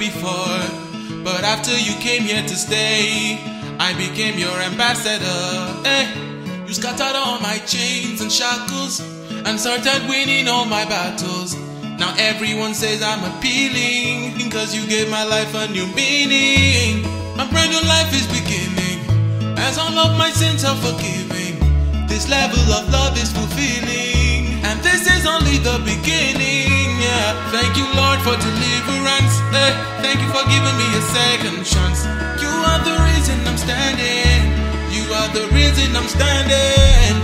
before, but after you came here to stay, I became your ambassador. You scattered all my chains and shackles and started winning all my battles. Now everyone says I'm appealing, because you gave my life a new meaning. A brand new life is beginning, as all of my sins are forgiving. This level of love is fulfilling, and this is only the beginning. Yeah, thank you, Lord, for deliverance. Thank you for giving me a second chance. You are the reason I'm standing. You are the reason I'm standing.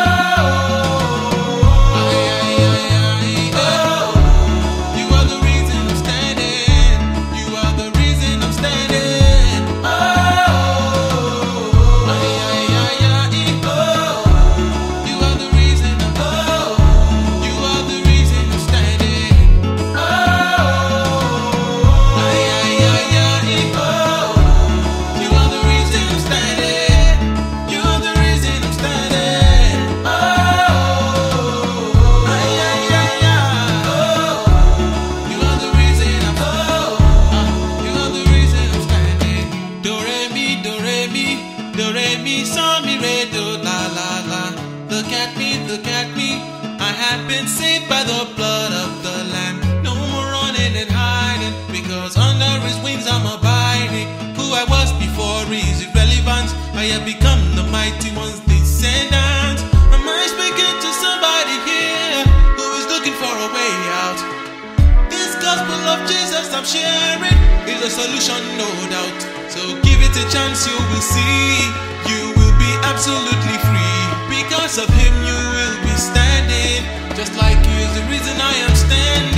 Look at me, I have been saved by the blood of the Lamb. No more running and hiding, because under His wings I'm abiding. Who I was before is irrelevant, I have become the mighty one's descendant. Am I speaking to somebody here who is looking for a way out? This gospel of Jesus I'm sharing is a solution, no doubt. So give it a chance, you will see. You will be absolutely free. Because of Him you will be standing, just like He is the reason I am standing.